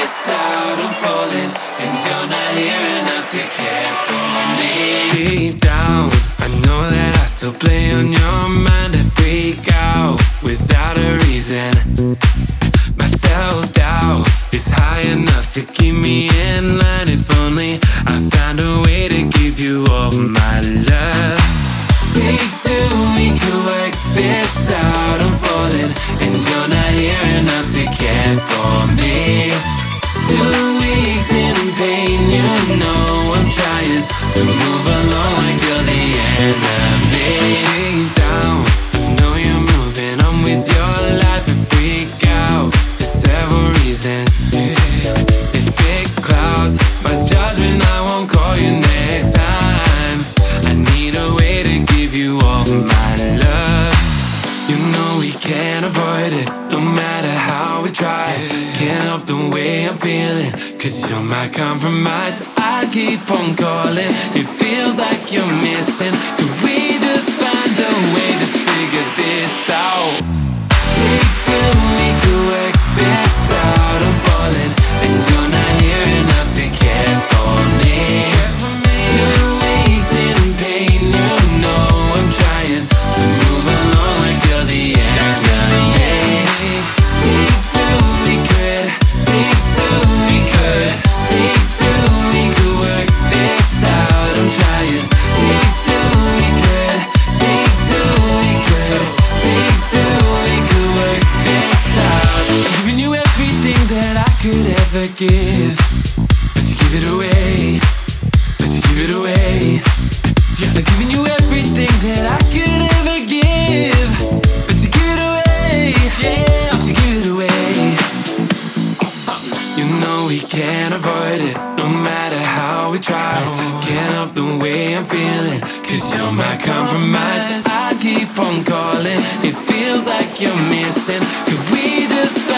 this out, I'm falling, and you're not here enough to care for me. Deep down, I know that I still play on your mind. I freak out without a reason. My self-doubt is high enough to keep me in line. If only I found a way to give you all my love. Take two, we could work this out. I'm falling, and you're not here enough to care for me. 2 weeks in pain, you know I'm trying to move along like you're the enemy. Deep down, I know you're moving on with your life. I freak out for several reasons. If it clouds my judgment, I won't call you next time. I need a way to give you all my love. You know we can't avoid it, no matter how we try. Can't help the way I'm feeling, cause you're my compromise. I keep on calling, it feels like you're missing. Could we just find a way to figure this out? Take two, we could work this out. I'm falling, and you're not here enough to care for me. 2 weeks in pain, you know I'm trying to move along like you're the enemy. Take two, we could. Take two, we could. Take two, we could work this out. I'm trying. Take two, we could. Take two, we could. Take two, we could work this out. I've given you everything that I could ever give, but you give it away. But you give it away. Yeah, I've given you everything that I could ever give, but you give it away. Yeah, but you give it away. You know we can't avoid it, no matter how we try. Can't help the way I'm feeling, cause you're my compromise. I keep on calling, it feels like you're missing. Could we just